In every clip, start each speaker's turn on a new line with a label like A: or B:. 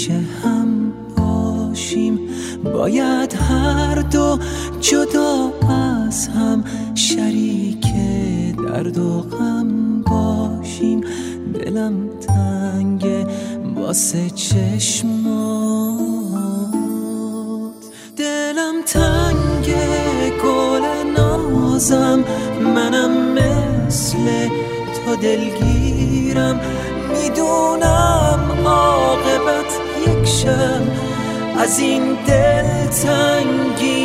A: همیشه هم باشیم، باید هر دو جدا از هم شریک درد و غم باشیم. دلم تنگه واسه چشمات، دلم تنگه گل نازم، منم مثل تو دلگیرم، میدونم عاقبت یک شب از این دلتنگی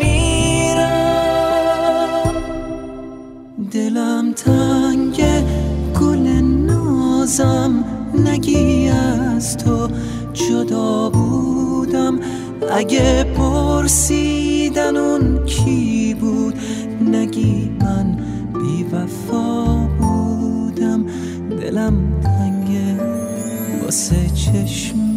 A: میمیرم. دلم تنگه گل نازم، نگی از تو جدا بودم، اگه پرسیدن اون کی بود نگی من بی وفا بودم. دلم تنگه واسه چشم